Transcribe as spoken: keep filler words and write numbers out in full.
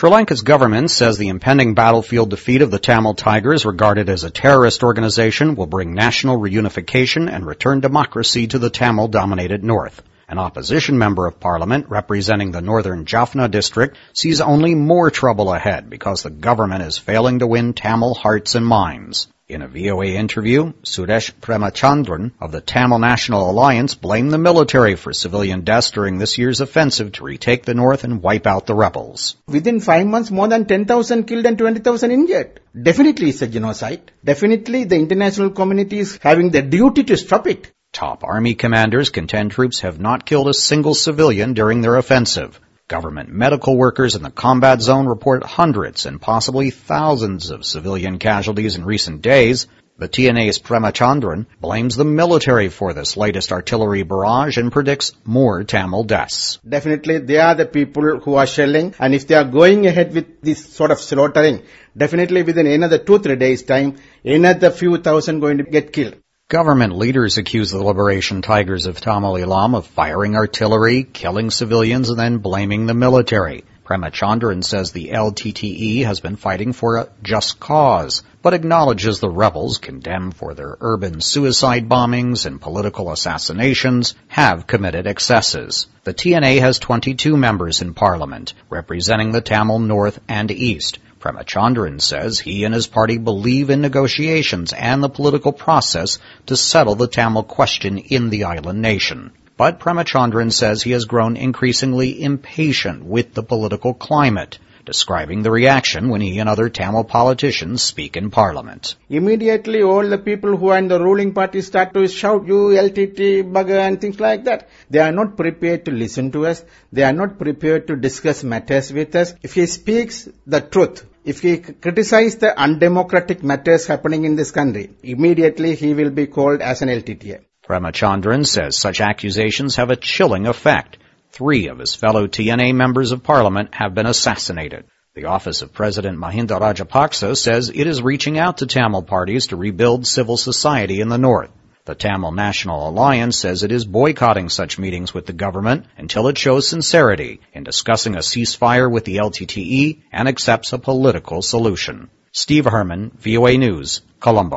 Sri Lanka's government says the impending battlefield defeat of the Tamil Tigers, regarded as a terrorist organization, will bring national reunification and return democracy to the Tamil-dominated north. An opposition member of parliament representing the northern Jaffna district sees only more trouble ahead because the government is failing to win Tamil hearts and minds. In a V O A interview, Suresh Premachandran of the Tamil National Alliance blamed the military for civilian deaths during this year's offensive to retake the north and wipe out the rebels. Within five months, more than ten thousand killed and twenty thousand injured. Definitely it's a genocide. Definitely the international community is having the duty to stop it. Top army commanders contend troops have not killed a single civilian during their offensive. Government medical workers in the combat zone report hundreds and possibly thousands of civilian casualties in recent days. The T N A's Premachandran blames the military for this latest artillery barrage and predicts more Tamil deaths. Definitely they are the people who are shelling, and if they are going ahead with this sort of slaughtering, definitely within another two, three days' time, another few thousand going to get killed. Government leaders accuse the Liberation Tigers of Tamil Eelam of firing artillery, killing civilians, and then blaming the military. Premachandran says the L T T E has been fighting for a just cause, but acknowledges the rebels, condemned for their urban suicide bombings and political assassinations, have committed excesses. The T N A has twenty-two members in parliament, representing the Tamil North and East. Premachandran says he and his party believe in negotiations and the political process to settle the Tamil question in the island nation. But Premachandran says he has grown increasingly impatient with the political climate, describing the reaction when he and other Tamil politicians speak in parliament. Immediately all the people who are in the ruling party start to shout, you L T T, bugger, and things like that. They are not prepared to listen to us. They are not prepared to discuss matters with us. If he speaks the truth, if he criticizes the undemocratic matters happening in this country, immediately he will be called as an L T T A. Premachandran says such accusations have a chilling effect. Three of his fellow T N A members of parliament have been assassinated. The office of President Mahinda Rajapaksa says it is reaching out to Tamil parties to rebuild civil society in the north. The Tamil National Alliance says it is boycotting such meetings with the government until it shows sincerity in discussing a ceasefire with the L T T E and accepts a political solution. Steve Herman, V O A News, Colombo.